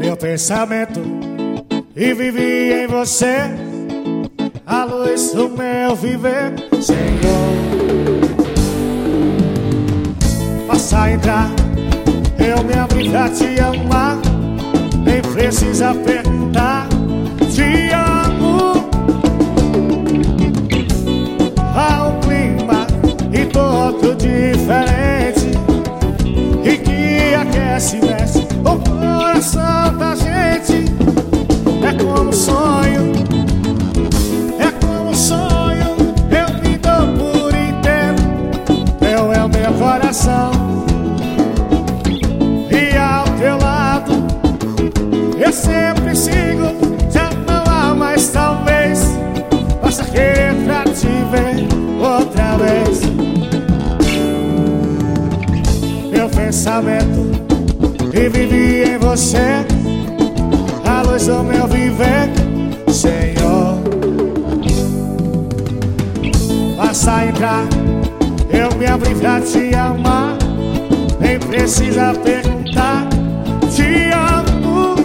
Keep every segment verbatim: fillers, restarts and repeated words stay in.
meu pensamento e vivi em você, a luz do meu viver, Senhor. Faça a entrar, eu me abri pra te amar, nem precisa perguntar, te amo. Há um clima e todo diferente, e que aquece e mexe o coração da gente. É como um sonho, é como um sonho, eu me dou por inteiro. Teu é o meu coração, e ao teu lado eu sempre sigo. Já não há mais talvez, basta querer pra te ver outra vez. Meu pensamento e vivi em você, a luz do meu viver, Senhor. Basta entrar, eu me abri pra te amar, nem precisa perguntar, te amo.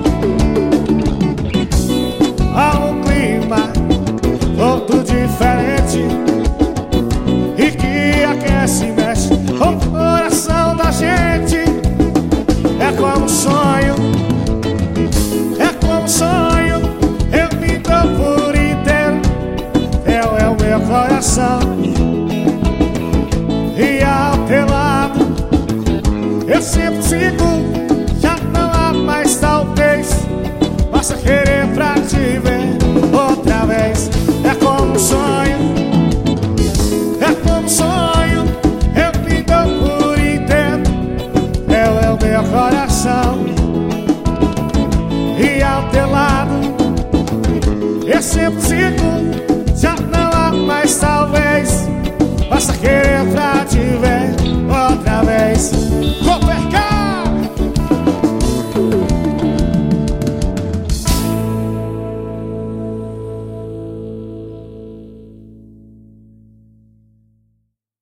Há um clima todo diferente, e que aquece e mexe o coração da gente. É como um sonho, é como um sonho, eu me dou por inteiro. Teu é o meu coração, e ao teu lado eu sempre sigo. Já não há mais talvez, basta querer pra te ver outra vez.